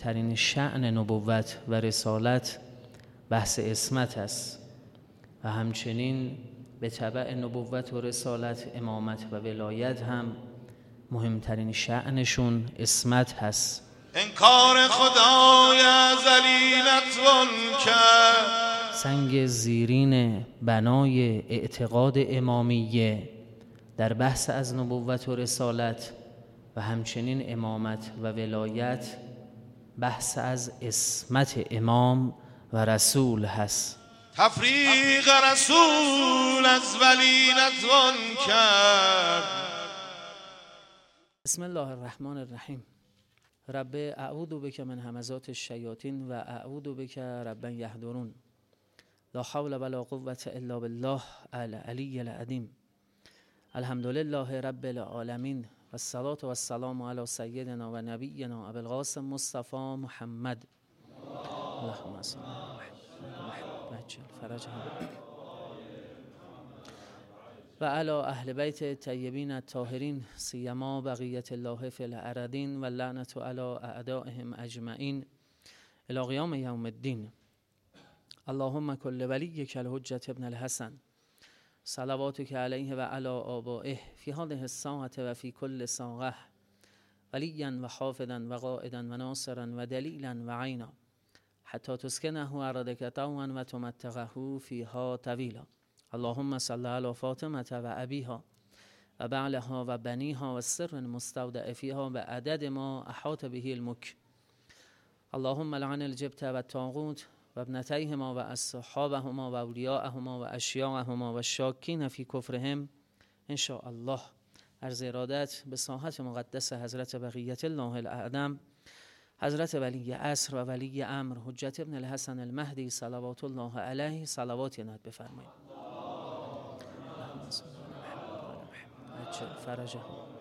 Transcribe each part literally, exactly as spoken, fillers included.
مهمترین شأن نبوت و رسالت بحث عصمت است و همچنین به تبع نبوت و رسالت امامت و ولایت هم مهمترین شأنشون عصمت هست. انکار خدای ازلی نتوان کرد. سنگ زیرین بنای اعتقاد امامیه در بحث از نبوت و رسالت و همچنین امامت و ولایت بحث از عصمت امام و رسول هست. تفریق رسول از ولی نتوان کرد. بسم الله الرحمن الرحیم. رب اعوذ بک من همزات الشیاطین و اعوذ بک رب یحضرون. لا حول ولا قوة الا بالله العلی العظیم. الحمد لله رب العالمین و الصلاة و السلام علی سیدنا و نبینا ابی القاسم مصطفی محمد. اللهم صل علی محمد عجل فرجهم و علی اهل بیت الطیبین الطاهرین سیما بقیت الله فی الارضین و لعنت علی اعدائهم اجمعین الی قیام یوم الدین. اللهم کل ولیک الحجة ابن الحسن صلواتک علیه و علی آبائه فی هذه الساعة و فی کل ساعة ولیا و حافظا و قائدا و ناصرا و دلیلا و عینا حتی تسکنه ارضک طوعا و تمتعه فیها طویلا. اللهم صل علی فاطمة و ابیها و بعلها و بنیها و سر مستودع فیها و عدد ما احاط به الملک. اللهم لعن الجبت و الطاغوت و ابنتیهما و اصحابهما و اولیاءهما و اشیاءهما و الشاکین فی کفرهم ان شاء الله. عرض ارادت به ساحت مقدس حضرت بقیت الله الاعظم حضرت ولی عصر و ولی امر حجت ابن الحسن المهدی صلوات الله علیه صلوات یناد بفرمایید. فرجه.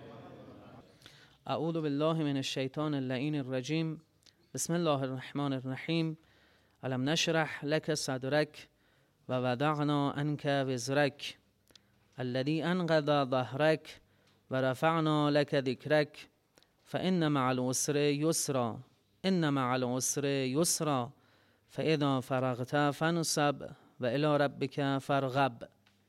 اعوذ بالله من الشیطان اللعین الرجیم. بسم الله الرحمن الرحیم. الم نشرح لك صدرك و وضعنا عنك وزرك الذي انقض ظهرك و رفعنا لك ذكرك فإن مع العسر يسرا إن مع العسر يسرا فإذا فرغت فانصب و إلى ربك فارغب.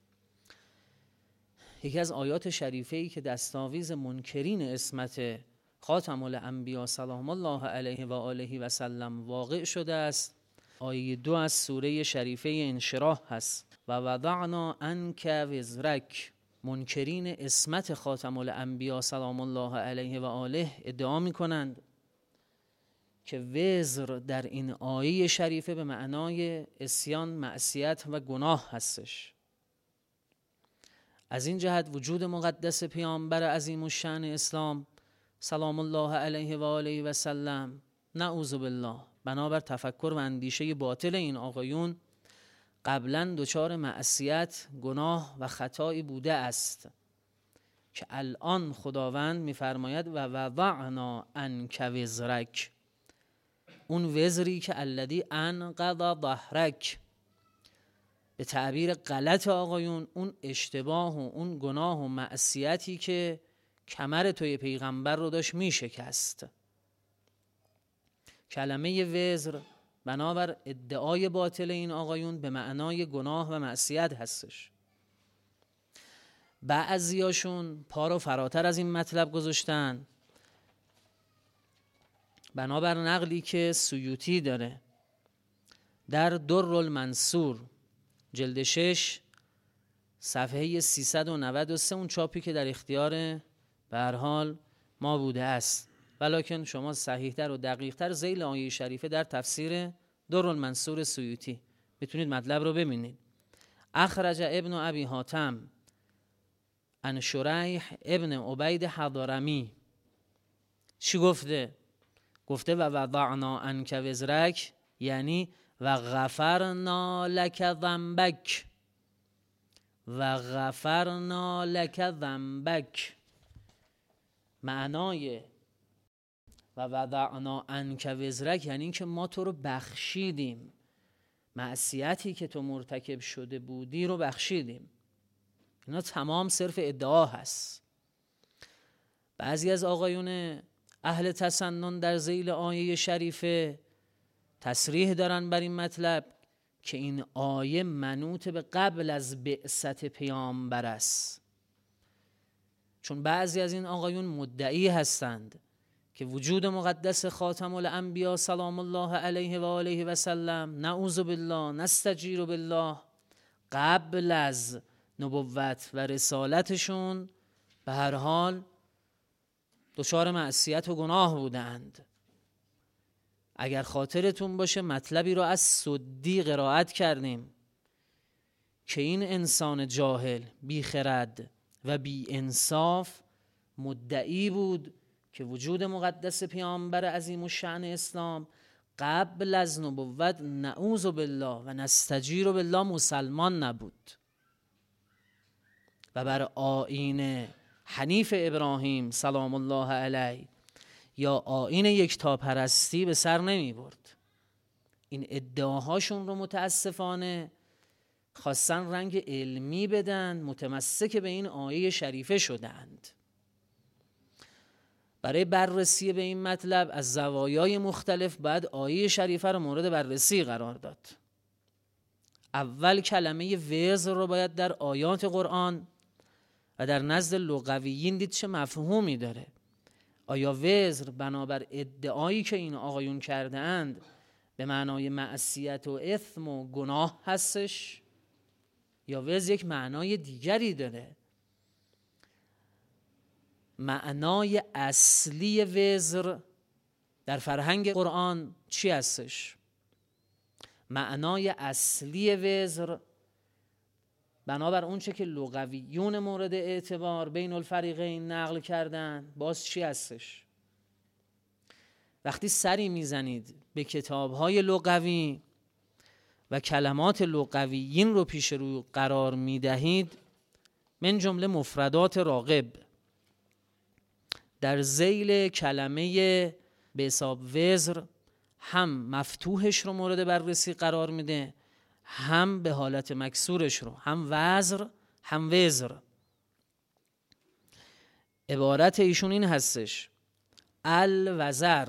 یکی از آیات شریفه‌ای که دستاویز منکرین عصمت خاتم الانبیا سلام الله علیه و آله و سلم واقع شده است آیه دو از سوره شریفه انشراح هست. و وضعنا عنک وزرک. منکرین عصمت خاتم الانبیا سلام الله علیه و آله ادعا می کنند که وزر در این آیه شریفه به معنای عصیان، معصیت و گناه هستش. از این جهت وجود مقدس پیامبر عظیم الشأن اسلام سلام الله علیه و آله و سلم نعوذ بالله بنابر تفکر و اندیشه باطل این آقایون قبلا دچار معصیت، گناه و خطایی بوده است که الان خداوند می‌فرماید و وضعنا عنک وزرک، اون وزری که الذی انقض ظهرک، به تعبیر غلط آقایون اون اشتباه و اون گناه و معصیتی که کمر توی پیغمبر رو داشت میشکست. کلمه وزر بنابر ادعای باطل این آقایون به معنای گناه و معصیت هستش. بعضیاشون پا رو فراتر از این مطلب گذاشتن بنابر نقلی که سیوطی داره در در المنصور جلد شش صفحه سیصد و نود و سه، اون چاپی که در اختیار به هر حال ما بوده است، ولکن شما صحیح‌تر و دقیق‌تر ذیل آیه شریفه در تفسیر در المنصور سیوطی میتونید مطلب رو ببینید. اخرج ابن ابی حاتم عن شریح ابن عبید حضرمی چی گفته؟ گفته و وضعنا عنک وزرک یعنی و غفرنا لک ذنبک و غفرنا لک ذنبک. معنای و وضعنا عنک وزرک یعنی که ما تو رو بخشیدیم، معصیتی که تو مرتکب شده بودی رو بخشیدیم. اینا تمام صرف ادعا هست. بعضی از آقایون اهل تسنن در ذیل آیه شریفه تصریح دارن بر این مطلب که این آیه منوط به قبل از بعثت پیامبر است. چون بعضی از این آقایون مدعی هستند که وجود مقدس خاتم الانبیا سلام الله علیه و آله و سلم، نعوذ بالله نستجیر بالله، قبل از نبوت و رسالتشون به هر حال دچار معصیت و گناه بودند. اگر خاطرتون باشه مطلبی رو از سدی قرائت کردیم که این انسان جاهل، بی خرد و بی انصاف مدعی بود که وجود مقدس پیامبر عظیم الشأن اسلام قبل از نبوت نعوذ بالله و نستجیر بالله مسلمان نبود و بر آیین حنیف ابراهیم سلام الله علیه یا آیین یکتاپرستی به سر نمی برد. این ادعاهاشون رو متاسفانه خواستن رنگ علمی بدن، متمسک به این آیه شریفه شدند. برای بررسی به این مطلب از زوایای مختلف باید آیه شریفه رو مورد بررسی قرار داد. اول کلمه وزر رو باید در آیات قرآن و در نزد لغویین دید چه مفهومی داره. آیا وزر بنابر ادعایی که این آقایون کرده اند به معنای معصیت و اثم و گناه هستش یا وزر یک معنای دیگری داره؟ معنای اصلی وزر در فرهنگ قرآن چی هستش؟ معنای اصلی وزر بنابر اون چه که لغویون مورد اعتبار بین الفریقین نقل کردن باز چی هستش؟ وقتی سری میزنید به کتاب‌های لغوی و کلمات لغویین رو پیش رو قرار میدهید، من جمله مفردات راغب در ذیل کلمه به حساب وزر هم مفتوحش رو مورد بررسی قرار میده، هم به حالت مکسورش رو، هم وزر هم وزر. عبارت ایشون این هستش: الوزر.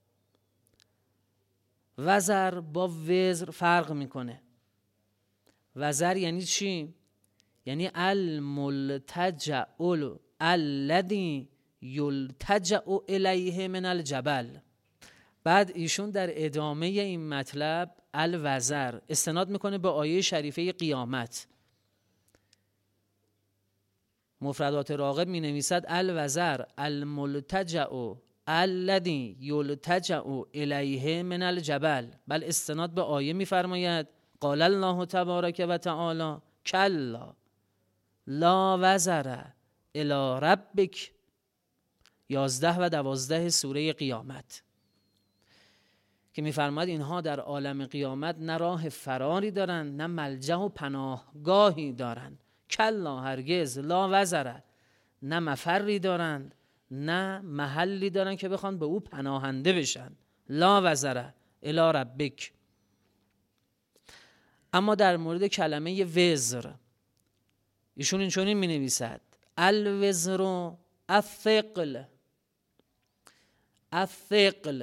وزر با وزر فرق میکنه. وزر یعنی چی؟ یعنی الملتجع الذی یلتجع الیه من الجبل. بعد ایشون در ادامه این مطلب الوزر استناد میکنه به آیه شریفه قیامت. مفردات راغب می نویسد الوزر الملتجع الذی یلتجع الیه من الجبل، بل استناد به آیه میفرماید قال الله تبارک و تعالی کلا لا وزر الی ربک، یازده و دوازده سوره قیامت، که میفرماید اینها در عالم قیامت نه راه فراری دارن نه ملجأ و پناهگاهی دارن. کلا هرگز، لا وزر، نه مفری دارند نه محلی دارن که بخوان به او پناهنده بشن. لا وزر الی ربک. اما در مورد کلمه وزر ایشون این چنین می نویسد الوزر الثقل. الثقل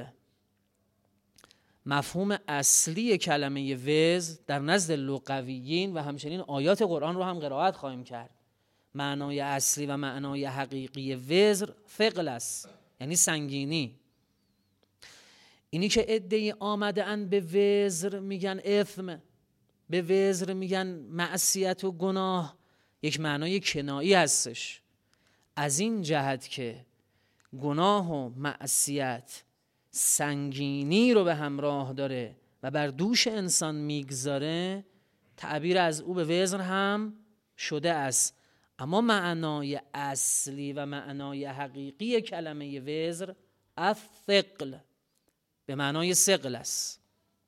مفهوم اصلی کلمه وزر در نزد لغویین و همچنین آیات قرآن رو هم قرائت خواهیم کرد. معنای اصلی و معنای حقیقی وزر ثقل است، یعنی سنگینی. اینی که عده‌ای آمده اند به وزر میگن اثم، به وزر میگن معصیت و گناه، یک معنای کنایی هستش، از این جهت که گناه و معصیت سنگینی رو به همراه داره و بر دوش انسان میگذاره، تعبیر از او به وزر هم شده است. اما معنای اصلی و معنای حقیقی کلمه وزر الثقل به معنای ثقل است.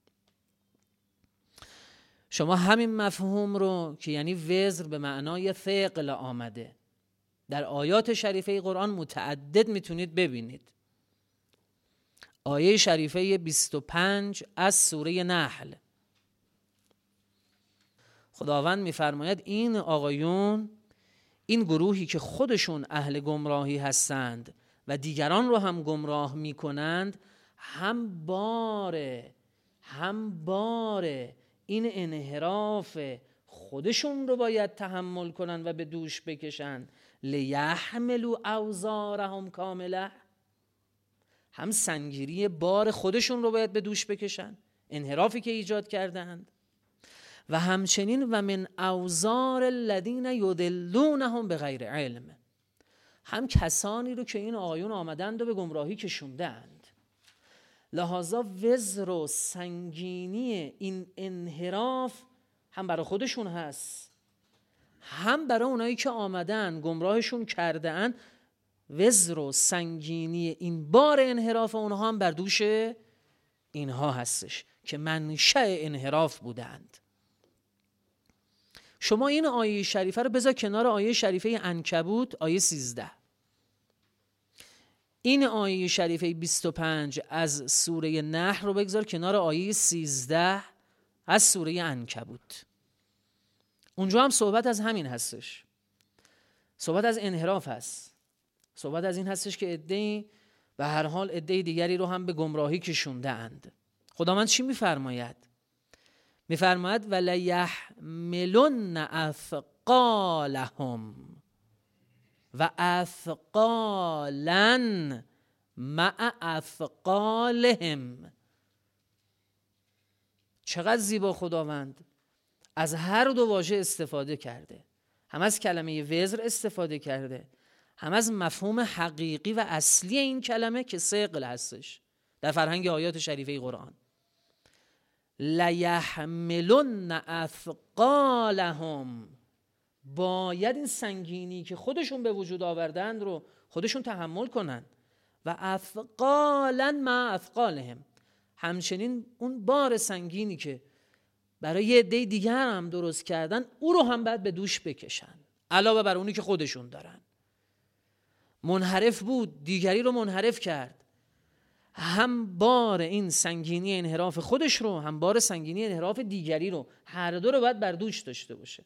شما همین مفهوم رو که یعنی وزر به معنای ثقل آمده در آیات شریفه قرآن متعدد میتونید ببینید. آیه شریفه بیست و پنج از سوره نحل، خداوند میفرماید این آقایون، این گروهی که خودشون اهل گمراهی هستند و دیگران رو هم گمراه میکنند، هم بار هم بار این انحراف خودشون رو باید تحمل کنن و به دوش بکشن، لیحملوا اوزارهم کامله، هم سنگیری بار خودشون رو باید به دوش بکشن، انحرافی که ایجاد کردند، و همچنین و من اوزار الذین یضلونهم بغیر علم، هم کسانی رو که این آقایون آمدند و به گمراهی کشوندند. لحاظا وزر و سنگینی این انحراف هم برای خودشون هست، هم برای اونایی که آمدن گمراهشون کرده اند. وزر و سنگینی این بار انحراف اونها هم بر دوش اینها هستش که منشأ انحراف بودند. شما این آیه شریفه رو بذار کنار آیه شریفه عنکبوت آیه سیزده، این آیه شریفه بیست و پنج از سوره نحل رو بگذار کنار آیه سیزده از سوره عنکبوت. اونجا هم صحبت از همین هستش، صحبت از انحراف هست، صحبت از این هستش که عده‌ای به هر حال عده دیگری رو هم به گمراهی کشونده اند. خداوند چی میفرماید؟ میفرماید ولیحملن اثقالهم و اثقالا مع اثقالهم. چقدر زیبا خداوند از هر دو واژه استفاده کرده، هم از کلمه وزر استفاده کرده، هم از مفهوم حقیقی و اصلی این کلمه که ثقل هستش در فرهنگ آیات شریفه قرآن. لیحملن اثقالهم، باید این سنگینی که خودشون به وجود آوردند رو خودشون تحمل کنن، و اثقالا مع اثقالهم، همچنین اون بار سنگینی که برای یه عده دیگر هم درست کردن او رو هم باید به دوش بکشن، علاوه بر اونی که خودشون دارن. منحرف بود، دیگری رو منحرف کرد، هم بار این سنگینی انحراف خودش رو، هم بار سنگینی انحراف دیگری رو، هر دو رو باید بر دوش داشته باشه.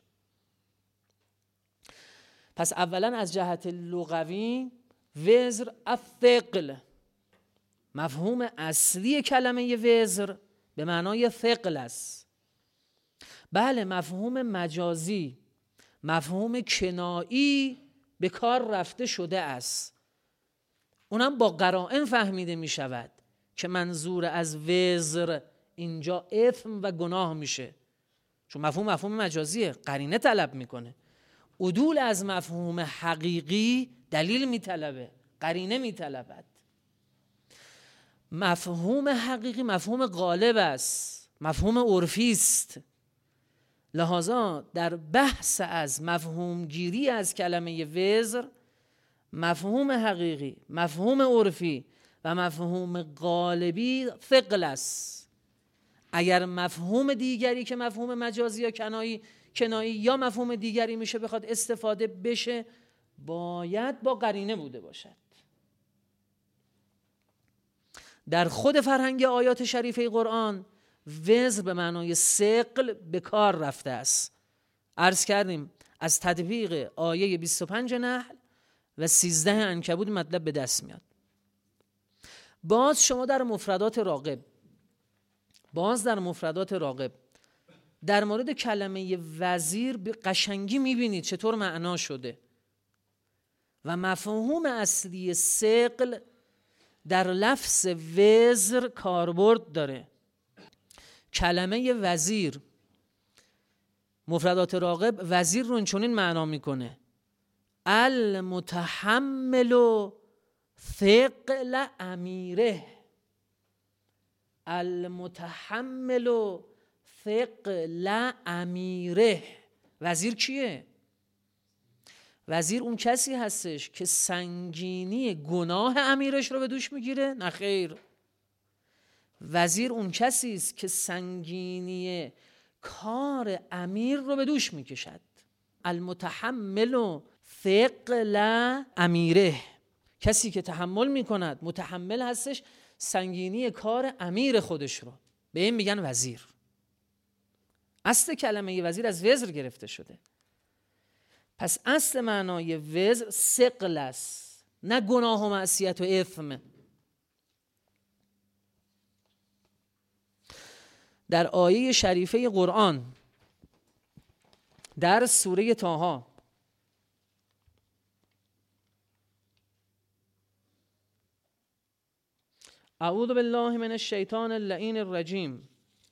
پس اولا از جهت لغوی وزر الثقل، مفهوم اصلی کلمه وزر به معنای ثقل است. بله مفهوم مجازی، مفهوم کنایی به کار رفته شده است، اونم با قرائن فهمیده می شود که منظور از وزر اینجا اثم و گناه میشه، چون مفهوم مفهوم مجازیه، قرینه طلب میکنه. عدول از مفهوم حقیقی دلیل میطلبه، قرینه میطلبد. مفهوم حقیقی مفهوم غالب است، مفهوم عرفی است. لحاظا در بحث از مفهوم گیری از کلمه وزر، مفهوم حقیقی، مفهوم عرفی و مفهوم غالبی ثقل است. اگر مفهوم دیگری که مفهوم مجازی یا کنایی کنایی یا مفهوم دیگری میشه بخواد استفاده بشه، باید با قرینه بوده باشد. در خود فرهنگ آیات شریفه قرآن وزر به معنای ثقل به کار رفته است. عرض کردیم از تطبیق آیه بیست و پنج نحل و سیزده عنکبوت مطلب به دست میاد. باز شما در مفردات راغب باز در مفردات راغب در مورد کلمه وزیر به قشنگی میبینید چطور معنا شده و مفهوم اصلی ثقل در لفظ وزر کاربرد داره. کلمه وزیر مفردات راغب وزیر رو چنین معنا میکنه: المتحمل ثقل امیره. المتحمل ثقل امیره. وزیر کیه؟ وزیر اون کسی هستش که سنگینی گناه امیرش رو به دوش میگیره؟ نه خیر. وزیر اون کسی است که سنگینی کار امیر رو به دوش میکشد. المتحمل ثقل امیره، کسی که تحمل میکند، متحمل هستش سنگینی کار امیر خودش رو، به این میگن وزیر. اصل کلمه وزیر از وزر گرفته شده. پس اصل معنای وزر ثقل است، نه گناه و معصیت و اثم. در آیه شریفه قرآن در سوره طه اعوذ بالله من الشیطان اللعین الرجیم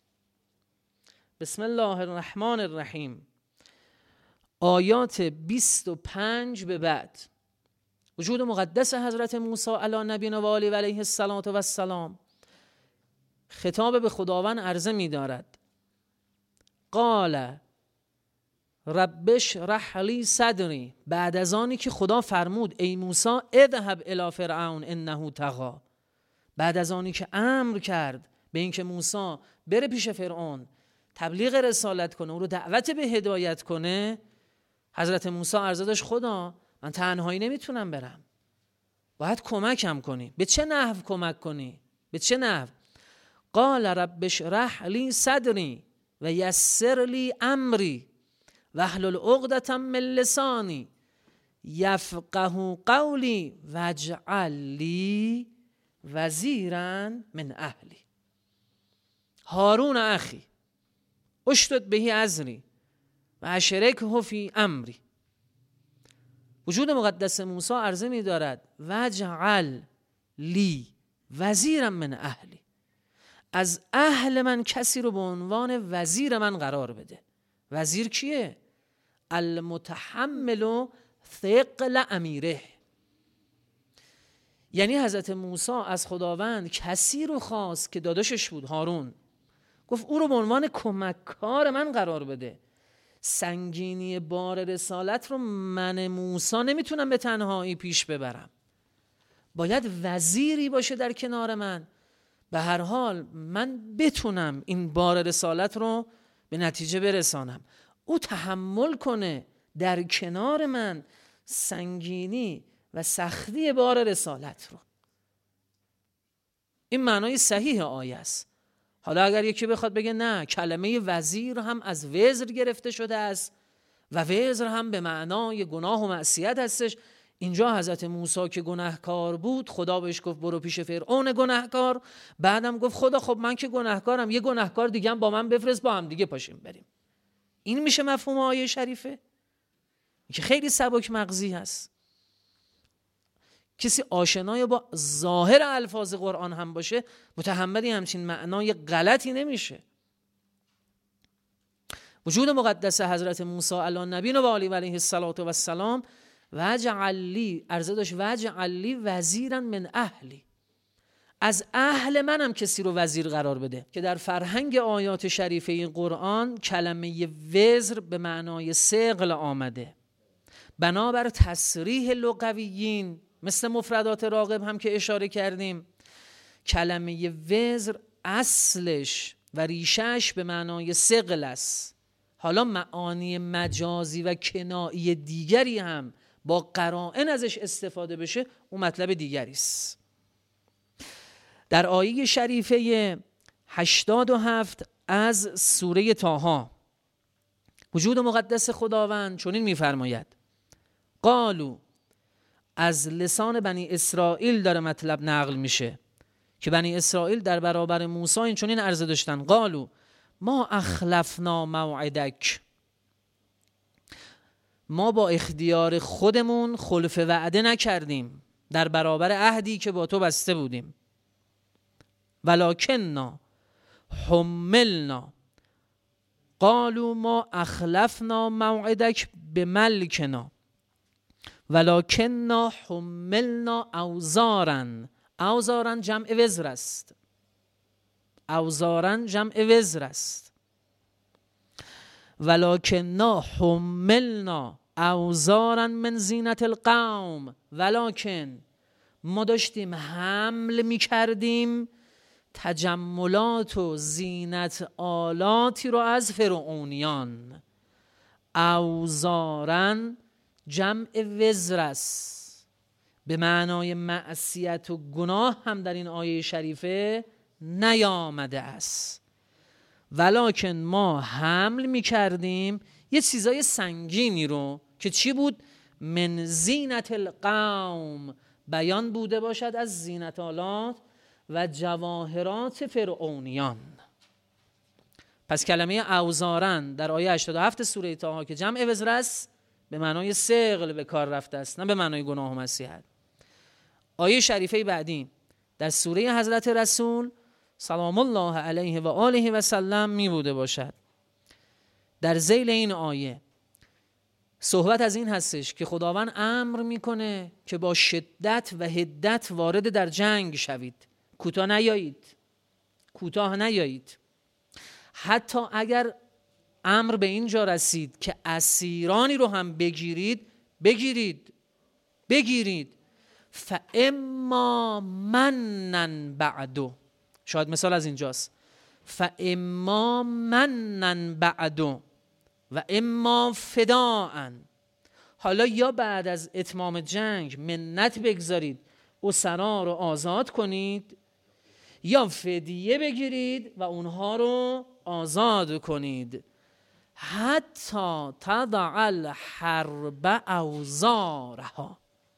بسم الله الرحمن الرحیم آیات بیست و پنج به بعد وجود مقدس حضرت موسی علی نبینا و آله و علیه الصلاة و السلام خطاب به خداوند عرضه می دارد قال رب اشرح لی صدری، بعد از آنی که خدا فرمود ای موسی اذهب الی فرعون انه طغی، بعد از آنی که امر کرد به اینکه موسی بره پیش فرعون تبلیغ رسالت کنه، او رو دعوت به هدایت کنه، حضرت موسی عرضه داشت خدا من تنهایی نمیتونم برم، باید کمکم کنی. به چه نحو کمک کنی؟ به چه نحو؟ قال رب اشرح لی صدری و یسر لی امری واحلل عقدة من لسانی یفقهوا قولی واجعل لی وزیرا من اهلی هارون اخی اشدد به ازری و اشرکه فی امری. وجود مقدس موسی عرضه می دارد واجعل لی وزیرا من اهلی، از اهل من کسی رو به عنوان وزیر من قرار بده. وزیر کیه؟ المتحمل ثقل امیره. یعنی حضرت موسی از خداوند کسی رو خواست که داداشش بود هارون، گفت او رو به عنوان کمککار من قرار بده. سنگینی بار رسالت رو من موسی نمیتونم به تنهایی پیش ببرم، باید وزیری باشه در کنار من، به هر حال من بتونم این بار رسالت رو به نتیجه برسانم، او تحمل کنه در کنار من سنگینی و سختی بار رسالت رو. این معنای صحیح آیه است. حالا اگر یکی بخواد بگه نه کلمه وزیر هم از وزر گرفته شده است و وزر هم به معنای گناه و معصیت هستش، اینجا حضرت موسی که گناهکار بود خدا بهش گفت برو پیش فرعون گناهکار، بعدم گفت خدا خب من که گناهکارم یه گناهکار دیگه هم با من بفرست با هم دیگه پاشیم بریم. این میشه مفهوم آیه شریفه که خیلی سبک مغزی هست. کسی آشنای با ظاهر الفاظ قرآن هم باشه متحملی همچین معنای غلطی نمیشه. وجود مقدس حضرت موسی علی نبینا و آله و علیه الصلاة و السلام وجعل لی عرضه داشت وجعل لی وزیرا من اهلی، از اهل منم کسی رو وزیر قرار بده. که در فرهنگ آیات شریفه این قرآن کلمه وزر به معنای ثقل آمده، بنابر تصریح لغویین مثل مفردات راغب هم که اشاره کردیم کلمه وزر اصلش و ریشهش به معنای ثقل است. حالا معانی مجازی و کنایی دیگری هم با قرائن ازش استفاده بشه اون مطلب دیگری است. در آیه شریفه هشتاد و هفت از سوره طه وجود مقدس خداوند چنین می‌فرماید قالو، از لسان بنی اسرائیل داره مطلب نقل میشه که بنی اسرائیل در برابر موسی این چنین عرضه داشتن قالو ما اخلفنا موعدک، ما با اختیار خودمون خلف وعده نکردیم در برابر عهدی که با تو بسته بودیم، ولکننا حملنا، قالوا ما اخلفنا موعدک بملکنا ولکننا حملنا اوزارا، اوزارا جمع وزر است، اوزارا جمع وزر است، ولکننا حملنا اوزارا من زینت القوم، ولکن ما داشتیم حمل می کردیم تجملات و زینت آلاتی رو از فرعونیان. اوزارا جمع وزر است، به معنای معصیت و گناه هم در این آیه شریفه نیامده است، ولکن ما حمل می کردیم یه چیزای سنگینی رو که چی بود؟ من زینت القوم، بیان بوده باشد از زینت‌آلات و جواهرات فرعونیان. پس کلمه اوزارن در آیه هشتاد و هفت سوره طه که جمع وزر است به معنای ثقل به کار رفته است، نه به معنای گناه و مسیحت. آیه شریفه بعدی در سوره حضرت رسول سلام الله علیه و آله و سلم می بوده باشد. در ذیل این آیه صحبت از این هستش که خداوند امر میکنه که با شدت و حدت وارد در جنگ شوید، کوتاه نیایید، کوتاه نیایید. حتی اگر امر به اینجا رسید که اسیرانی رو هم بگیرید، بگیرید بگیرید فاما منن بعدو. شاید مثال از اینجاست، فاما منن بعدو و اما فداء. حالا یا بعد از اتمام جنگ منت بگذارید، اسرا رو آزاد کنید، یا فدیه بگیرید و اونها رو آزاد کنید. حتی تضع الحرب اوزارها،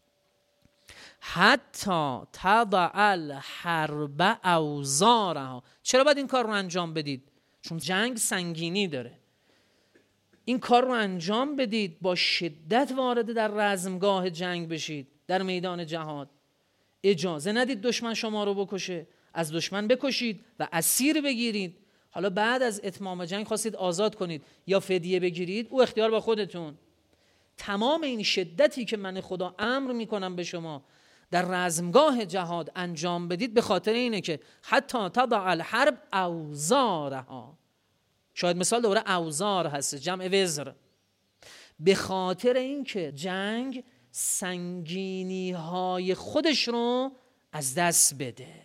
حتی تضع الحرب اوزارها. چرا باید این کار رو انجام بدید؟ چون جنگ سنگینی داره. این کار رو انجام بدید، با شدت وارد در رزمگاه جنگ بشید، در میدان جهاد. اجازه ندید دشمن شما رو بکشه، از دشمن بکشید و اسیر بگیرید. حالا بعد از اتمام جنگ خواستید آزاد کنید یا فدیه بگیرید، او اختیار با خودتون. تمام این شدتی که من خدا امر میکنم به شما در رزمگاه جهاد انجام بدید به خاطر اینه که حتی تضع الحرب اوزارها. شاید مثال دوره اوزار هست، جمع وزر. به خاطر اینکه جنگ سنگینی های خودش رو از دست بده.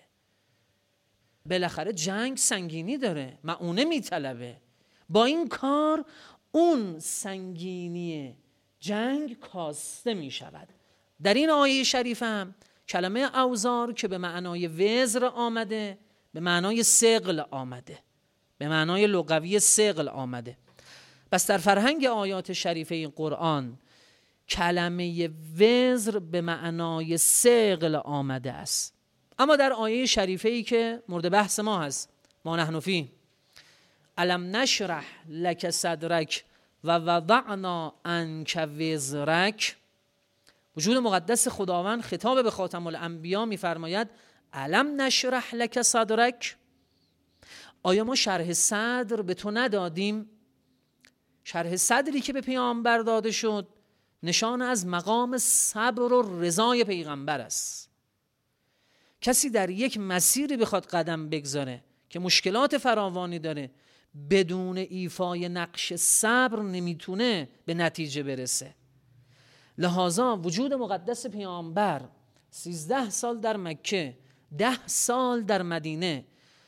بالاخره جنگ سنگینی داره، مؤونه میطلبه. با این کار اون سنگینی جنگ کاسته می شود. در این آیه شریف هم کلمه اوزار که به معنای وزر آمده، به معنای ثقل آمده، به معنای لغوی ثقل آمده. پس در فرهنگ آیات شریفه این قرآن کلمه وزر به معنای ثقل آمده است. اما در آیه شریفه ای که مورد بحث ما هست، ما نحن فیه، الم نشرح لک صدرک و وضعنا عنک وزرک، وجود مقدس خداوند خطاب به خاتم الانبیا میفرماید الم نشرح لک صدرک. آیا ما شرح صدر به تو ندادیم؟ شرح صدری که به پیامبر داده شد نشان از مقام صبر و رضای پیغمبر است. کسی در یک مسیری بخواد قدم بگذاره که مشکلات فراوانی داره، بدون ایفای نقش صبر نمیتونه به نتیجه برسه. لذا وجود مقدس پیامبر سیزده سال در مکه، ده سال در مدینه،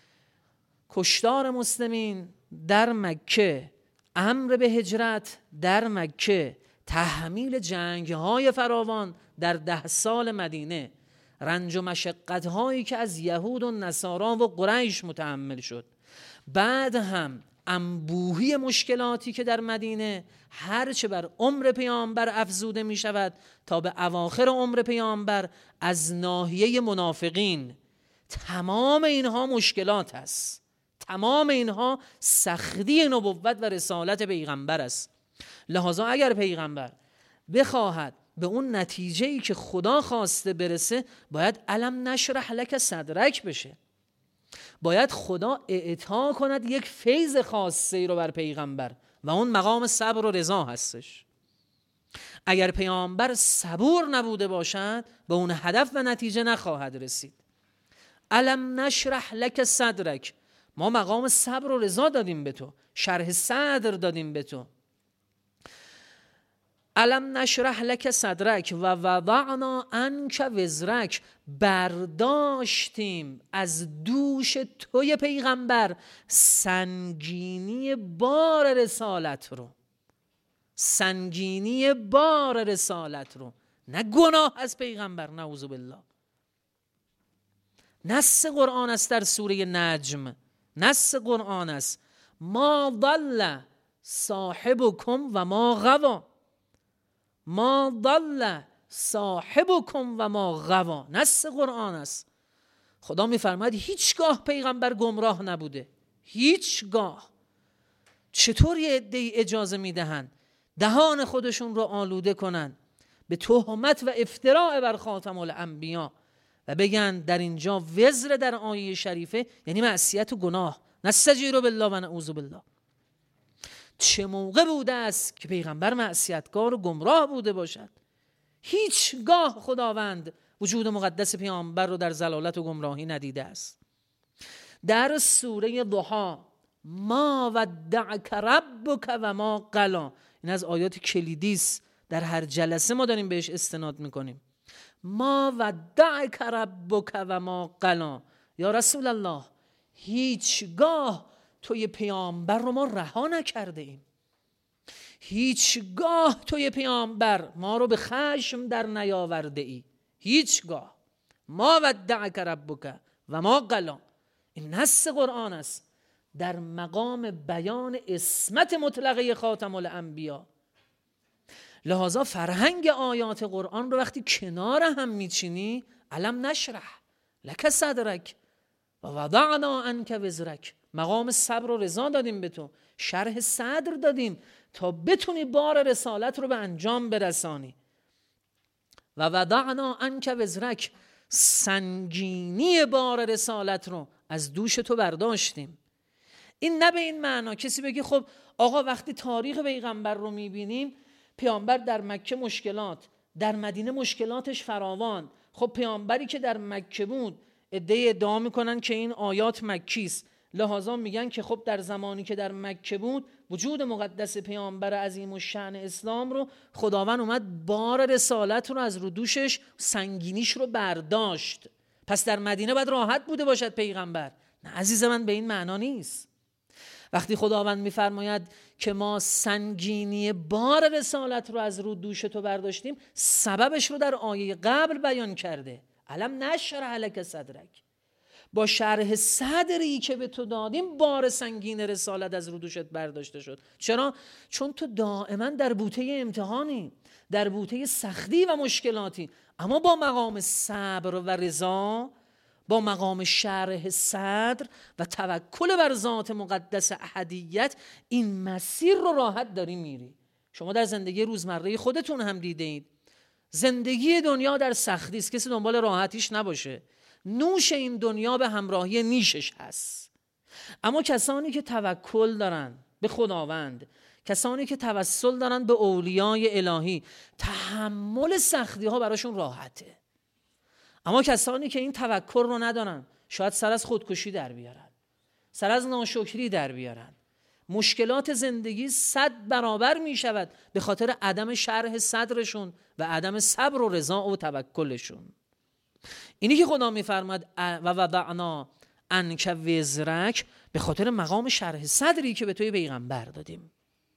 کشتار مسلمین در مکه، امر به هجرت در مکه، تحمیل جنگ‌های فراوان در ده سال مدینه، رنج و مشقت‌هایی که از یهود و نصارا و قریش متحمل شد، بعد هم انبوهی مشکلاتی که در مدینه هرچه بر عمر پیامبر افزوده می شود تا به اواخر عمر پیامبر از ناحیه منافقین. تمام اینها مشکلات است، تمام اینها سختی نبوت و رسالت پیغمبر است. لذا اگر پیغمبر بخواهد به اون نتیجه‌ای که خدا خواسته برسه، باید الم نشرح لک صدرک بشه. باید خدا اعطا کند یک فیض خاصی رو بر پیغمبر و اون مقام صبر و رضا هستش. اگر پیامبر صبور نبوده باشد به اون هدف و نتیجه نخواهد رسید. الم نشرح لک صدرک، ما مقام صبر و رضا دادیم به تو، شرح صدر دادیم به تو. الم نشرح لک صدرک و وضعنا عنک وزرک، برداشتیم از دوش توی پیغمبر سنگینی بار رسالت رو، سنگینی بار رسالت رو، نه گناه از پیغمبر، نعوذ بالله. نص قرآن است در سوره نجم، نص قرآن است ما ضل صاحبکم و ما غوا، ما ضل صاحبکم و ما غوا. نص قرآن است. خدا میفرماید هیچگاه پیغمبر گمراه نبوده، هیچگاه. چطور یه عده‌ای اجازه میدهند دهان خودشون رو آلوده کنن به تهمت و افتراء بر خاتم الانبیا و بگن در اینجا وزر در آیه شریفه یعنی معصیت و گناه، نستجیر بالله و نعوذ بالله. چه موقع بوده است که پیغمبر معصیتکار و گمراه بوده باشد؟ هیچگاه خداوند وجود مقدس پیامبر رو در ضلالت و گمراهی ندیده است. در سوره ضحی ما ودعک ربک و ما قلا، این از آیات کلیدی است، در هر جلسه ما داریم بهش استناد میکنیم. ما ودعک ربک و ما قلا، یا رسول الله هیچگاه توی پیامبر رو ما رها نکرده ایم، هیچگاه توی پیامبر ما رو به خشم در نیاورده ای، هیچگاه. ما ودعک ربک و ما قلا، این نص قرآن است در مقام بیان عصمت مطلقه خاتم الانبیا. لذا فرهنگ آیات قرآن رو وقتی کنار هم میچینی، علم نشرح لک صدرک و وضعنا عنک وزرک، مقام صبر و رضا دادیم به تو، شرح صدر دادیم تا بتونی بار رسالت رو به انجام برسانی. و وضعنا عنک وزرک، سنگینی بار رسالت رو از دوش تو برداشتیم. این نه به این معنا کسی بگه خب آقا وقتی تاریخ پیغمبر رو میبینیم، پیامبر در مکه مشکلات، در مدینه مشکلاتش فراوان. خب پیامبری که در مکه بود عده‌ای ادعا میکنن که این آیات مکی است، لحاظا میگن که خب در زمانی که در مکه بود وجود مقدس پیامبر عظیم الشأن اسلام رو خداوند اومد بار رسالت رو از رو دوشش، سنگینیش رو برداشت، پس در مدینه باید راحت بوده باشد پیغمبر. نه عزیز من، به این معنا نیست. وقتی خداوند میفرماید که ما سنگینی بار رسالت رو از رو دوش تو برداشتیم، سببش رو در آیه قبل بیان کرده. علم نشرح لک صدرک، با شرح صدری که به تو دادیم بار سنگین رسالت از رو دوشت برداشته شد. چرا؟ چون تو دائما در بوته امتحانی، در بوته سختی و مشکلاتی، اما با مقام صبر و رضا، با مقام شرح صدر و توکل بر ذات مقدس احدیت، این مسیر رو راحت داری میری. شما در زندگی روزمره خودتون هم دیده اید زندگی دنیا در سختی است، کسی دنبال راحتیش نباشه. نوش این دنیا به همراهی نیشش هست. اما کسانی که توکل دارن به خداوند، کسانی که توسل دارن به اولیای الهی، تحمل سختی ها براشون راحته. اما کسانی که این توکل رو ندارن، شاید سر از خودکشی در بیارن، سر از ناشکری در بیارن. مشکلات زندگی صد برابر می شود به خاطر عدم شرح صدرشون و عدم صبر و رضا و توکلشون. اینی که خدا می فرماد و وضعنا عنک وزرک، به خاطر مقام شرح صدری که به توی پیغمبر دادیم.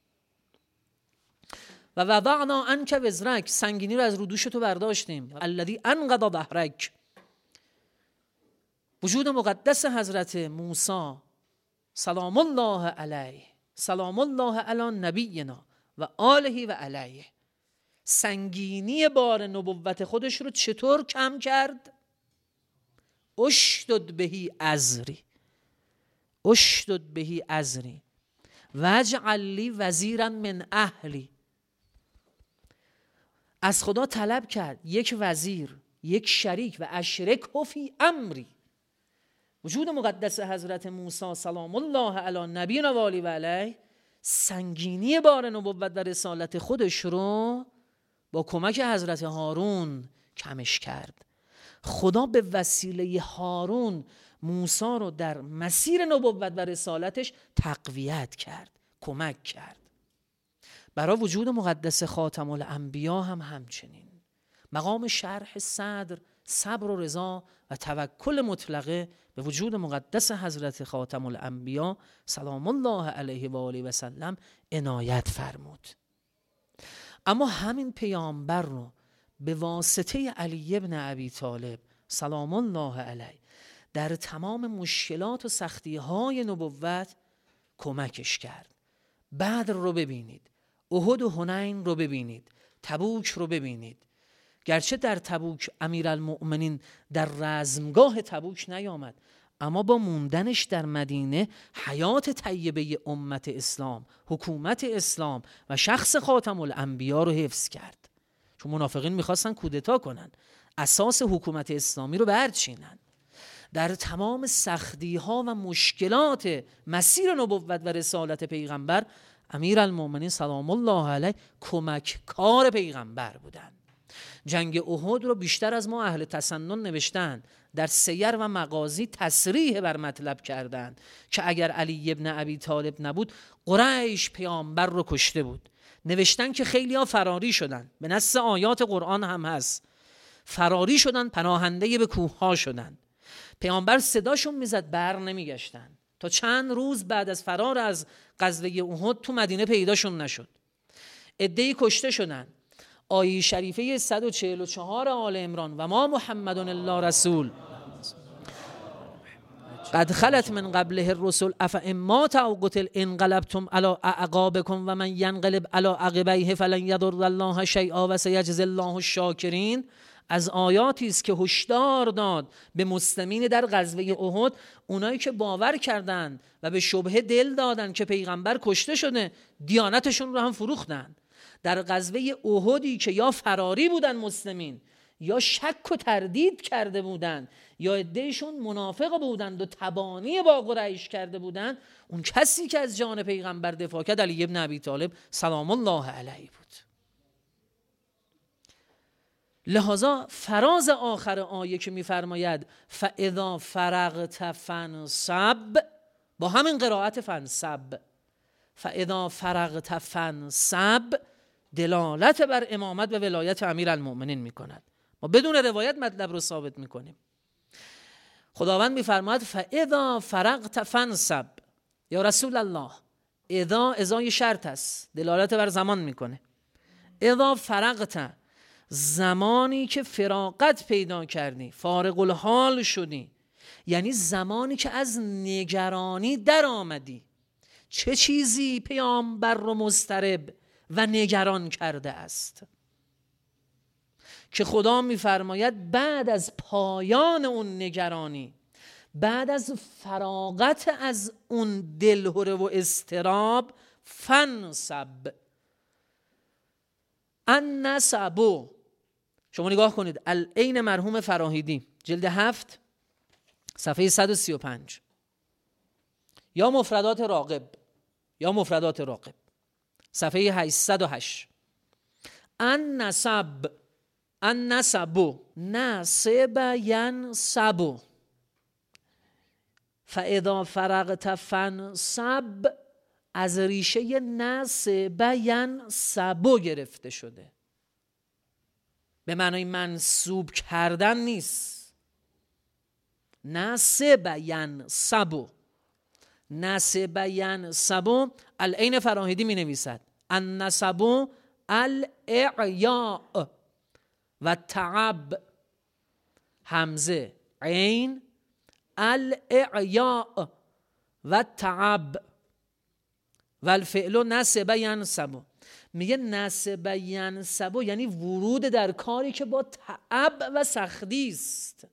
و وضعنا عنک وزرک، سنگینی رو از رو دوش تو برداشتیم. الذی انقض ظهرک، وجود مقدس حضرت موسی سلام الله علیه، سلام الله علی نبینا و آله و علیه، سنگینی بار نبوت خودش رو چطور کم کرد؟ اشدد بهی ازری، اشدد بهی ازری واجعل لی وزیرا من اهلی. از خدا طلب کرد یک وزیر، یک شریک، و اشرکه فی امری. وجود مقدس حضرت موسی سلام الله علی نبینا و آله و علیه سنگینی بار نبوت و رسالت خودش رو با کمک حضرت هارون کمش کرد. خدا به وسیله هارون موسی رو در مسیر نبوت و رسالتش تقویت کرد، کمک کرد. برای وجود مقدس خاتم الانبیا هم همچنین مقام شرح صدر، صبر و رضا و توکل مطلقه به وجود مقدس حضرت خاتم الانبیا سلام الله علیه و آله و سلم عنایت فرمود. اما همین پیامبر رو به واسطه علی ابن ابی طالب سلام الله علیه در تمام مشکلات و سختی های نبوت کمکش کرد. بدر رو ببینید، احد و حنین رو ببینید، تبوک رو ببینید، گرچه در تبوک امیرالمؤمنین در رزمگاه تبوک نیامد، اما با موندنش در مدینه حیات طیبه امت اسلام، حکومت اسلام و شخص خاتم الانبیا رو حفظ کرد. چون منافقین میخواستن کودتا کنن، اساس حکومت اسلامی رو برچینن. در تمام سختی ها و مشکلات مسیر نبوت و رسالت پیغمبر، امیرالمؤمنین سلام الله علیه کمک کار پیغمبر بودن. جنگ احد رو بیشتر از ما اهل تسنن نوشتن، در سیر و مغازی تصریح بر مطلب کردند که اگر علی ابن ابی طالب نبود قریش پیامبر رو کشته بود. نوشتن که خیلی ها فراری شدن، به نص آیات قرآن هم هست، فراری شدن، پناهنده به کوه ها شدن. پیامبر صداشون میزد، بر نمیگشتن تا چند روز بعد از فرار از غزوه احد تو مدینه پیداشون نشد. عده‌ای کشته شدن. آیه شریفه صد و چهل و چهار آل عمران و ما محمد الا رسول قد خلت من قبله الرسل افئن او قتل انقلبتم علی اعقابکم و من ینقلب علی عقبیه فلن یضر الله شیئا و سیجزی الله الشاکرین. از آیاتی است که هشدار داد به مسلمین در غزوه احد، اونایی که باور کردند و به شبهه دل دادن که پیغمبر کشته شده، دیانتشون رو هم فروختن. در غزوه احدی که یا فراری بودن مسلمین، یا شک و تردید کرده بودند، یا عدهشون منافق بودند و تبانی با قریش کرده بودند، اون کسی که از جان پیغمبر دفاع کرد علی ابن ابی طالب سلام الله علیه بود. لذا فراز آخر آیه که میفرماید فاذا فرغت فانصب، با همین قرائت فانصب، فاذا فرغت فانصب دلالت بر امامت و ولایت امیرالمؤمنین میکند. ما بدون روایت مطلب رو ثابت میکنیم. خداوند میفرماید فاذا فرغت فانصب، یا رسول الله، اذا ازای شرط است، دلالت بر زمان میکنه. اذا فرغت، زمانی که فراغت پیدا کردی، فارغ الحال شدی، یعنی زمانی که از نگرانی در آمدی. چه چیزی پیامبر رو مضطرب و نگران کرده است که خدا میفرماید بعد از پایان اون نگرانی، بعد از فراغت از اون دلهره و اضطراب، فنصب. النصب، شما نگاه کنید، العین مرحوم فراهیدی جلد هفت صفحه صد و سی و پنج، یا مفردات راغب، یا مفردات راغب صفحه هشتصد و هشت. النصب، النصب، نصب ینصب، فاذا فرغت فانصب از ریشه نصب ینصب گرفته شده، به معنای منصوب کردن نیست. نصب ینصب، نصب ینصب. العین فراهیدی می نویسد النصب الاعیاء و تعب، همزه عین، الاعیاء و تعب و الفعل نصب ینصب. میگه نصب ینصب یعنی ورود در کاری که با تعب و سختی است،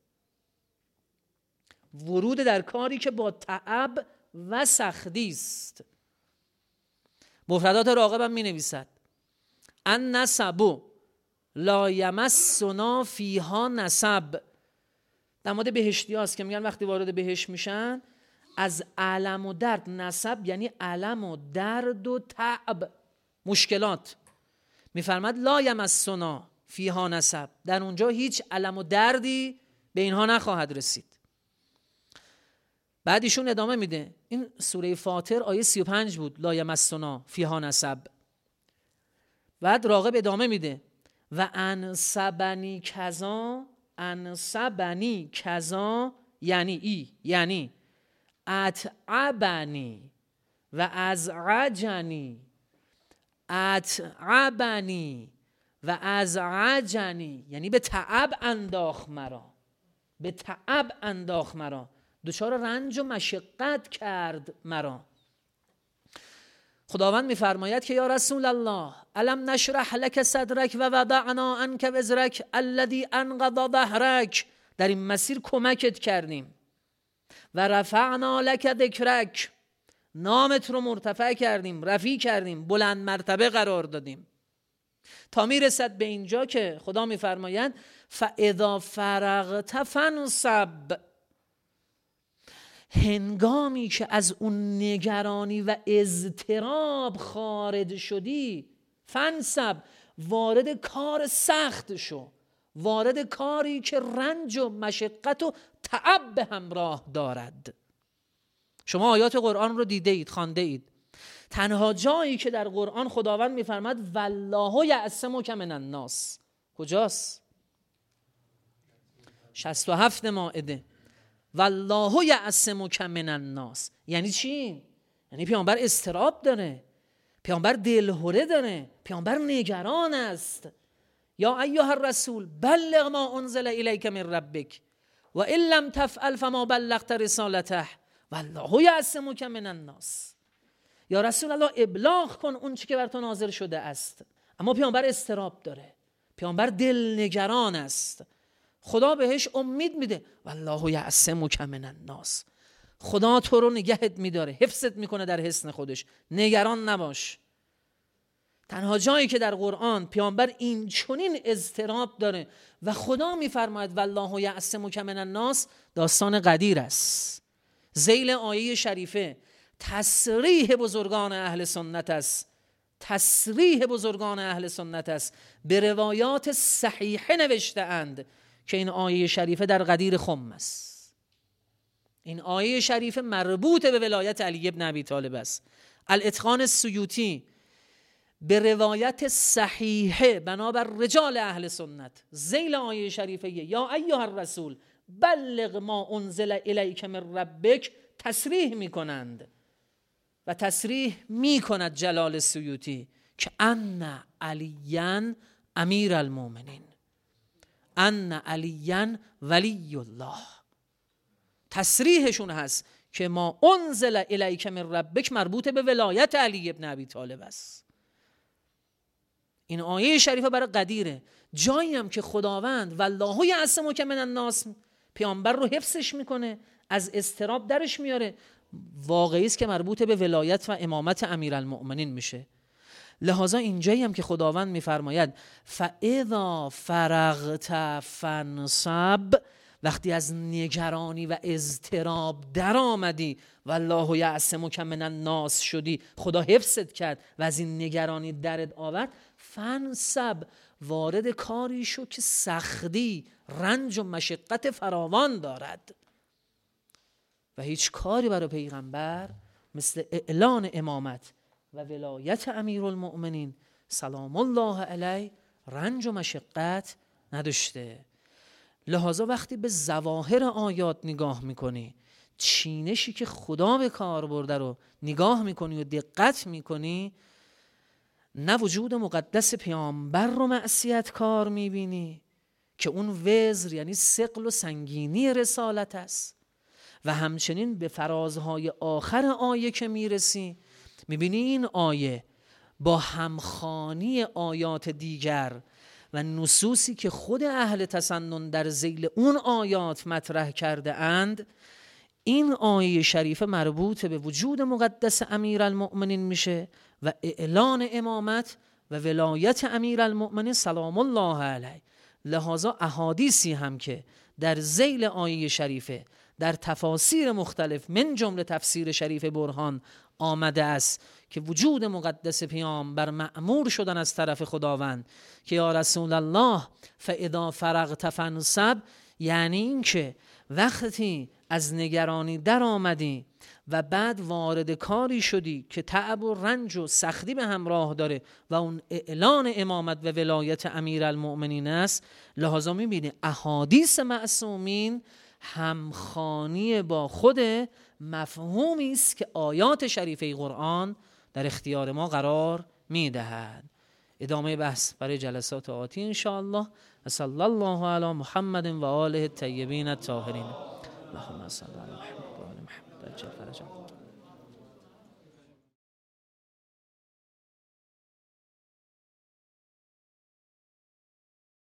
ورود در کاری که با تعب و سختی است. مفردات راغب هم می نویسد النصب لا یمسنا فیها نصب. در مورد بهشتی هاست که میگن وقتی وارد بهشت میشن از الم و درد، نصب یعنی الم و درد و تعب، مشکلات، میفرماد لا یمسنا فیها نصب، در اونجا هیچ الم و دردی به اینها نخواهد رسید. بعد ایشون ادامه میده، این سوره فاطر آیه سی و پنج بود، لا یمسنا فیها نصب. بعد راغب ادامه میده و انصبنی کذا، انصبنی کذا یعنی ای، یعنی اتعبنی و ازعجنی، اتعبنی و ازعجنی یعنی به تعب انداخت مرا، به تعب انداخت مرا، دچار رنج و مشقت کرد مرا. خداوند میفرماید که یا رسول الله الم نشرح لك صدرک و وضعنا عنک وزرک الذی انقض ظهرک، در این مسیر کمکت کردیم. و رفعنا لك ذکرک، نامت رو مرتفع کردیم، رفیع کردیم، بلند مرتبه قرار دادیم، تا میرسد به اینجا که خدا میفرماید فاذا فرغت فانصب، هنگامی که از اون نگرانی و اضطراب خارج شدی، فانصب، وارد کار سخت شو، وارد کاری که رنج و مشقت و تعب به همراه دارد. شما آیات قرآن رو دیده اید، خوانده اید. تنها جایی که در قرآن خداوند میفرماد والله یعصمک من الناس کجاست؟ شصت و هفت مائده. والله یعصمک من الناس یعنی چی؟ یعنی پیامبر اضطراب داره، پیامبر دلهره داره، پیامبر نگران است. یا ایها الرسول بلغ ما انزل الیک من ربک و ان لم تفعل فما بلغت رسالته والله یعصمک من الناس. یا رسول الله ابلاغ کن اون چی که بر تو نازل شده است. اما پیامبر اضطراب داره، پیامبر دلنگران است، خدا بهش امید میده والله یعصمک من الناس، خدا تو رو نگهت میداره، حفظت میکنه در حصن خودش، نگران نباش. تنها جایی که در قرآن پیامبر این چنین اضطراب داره و خدا میفرماید والله یعصمک من الناس، داستان قدیر است. ذیل آیه شریفه تصریح بزرگان اهل سنت است، تصریح بزرگان اهل سنت است، به روایات صحیحه نوشته اند که این آیه شریفه در قدیر خم است. این آیه شریفه مربوط به ولایت علی ابن ابی طالب است. الاتقان السیوطی به روایت صحیحه بنابر رجال اهل سنت ذیل آیه شریفه یا ایها الرسول بلغ ما انزل الیک من ربک تصریح می کنند و تصریح می کند جلال السیوطی که ان علیاً امیر المؤمنین، ان علیاً ولی الله. تصریحشون هست که ما انزل الیک من ربک مربوط به ولایت علی ابن ابی طالب است. این آیه شریفه برای قدیره. جایی هم که خداوند والله یعصمک من الناس پیامبر رو حفظش میکنه، از اضطراب درش میاره، واقعی است که مربوط به ولایت و امامت امیرالمؤمنین میشه. لذا اینجایی هم که خداوند میفرماید فاذا فرغت فانصب، وقتی از نگرانی و اضطراب در آمدی والله یعصمک من الناس شدی، خدا حفظت کرد و از این نگرانی درت آورد، فانصب، وارد کاری شو که سختی، رنج و مشقت فراوان دارد. و هیچ کاری برای پیغمبر مثل اعلان امامت و ولایت امیرالمؤمنین سلام الله علیه رنج و مشقت نداشته. لذا وقتی به ظواهر آیات نگاه میکنی، چینشی که خدا به کار برده رو نگاه میکنی و دقت میکنی، نه وجود مقدس پیامبر رو معصیت کار میبینی که اون وزر یعنی ثقل و سنگینی رسالت است، و همچنین به فرازهای آخر آیه که میرسی میبینی این آیه با همخوانی آیات دیگر و نصوصی که خود اهل تسنن در ذیل اون آیات مطرح کرده اند، این آیه شریفه مربوط به وجود مقدس امیرالمؤمنین میشه و اعلان امامت و ولایت امیرالمؤمنین سلام الله علیه. لذا احادیثی هم که در ذیل آیه شریفه در تفاسیر مختلف من جمله تفسیر شریف برهان آمده است که وجود مقدس پیامبر مأمور شدن از طرف خداوند که یا رسول الله فاذا فرغت فانصب، یعنی این که وقتی از نگرانی در آمدی و بعد وارد کاری شدی که تعب و رنج و سختی به همراه داره و اون اعلان امامت و ولایت امیرالمؤمنین است، لذا میبینی احادیث معصومین همخوانی با خود مفهومی است که آیات شریفه قرآن در اختیار ما قرار میدهد. ادامه بحث برای جلسات آتی ان شاء الله. صلی الله علی محمد و آله الطیبین الطاهرین. اللهم صل علی محمد و آل محمد.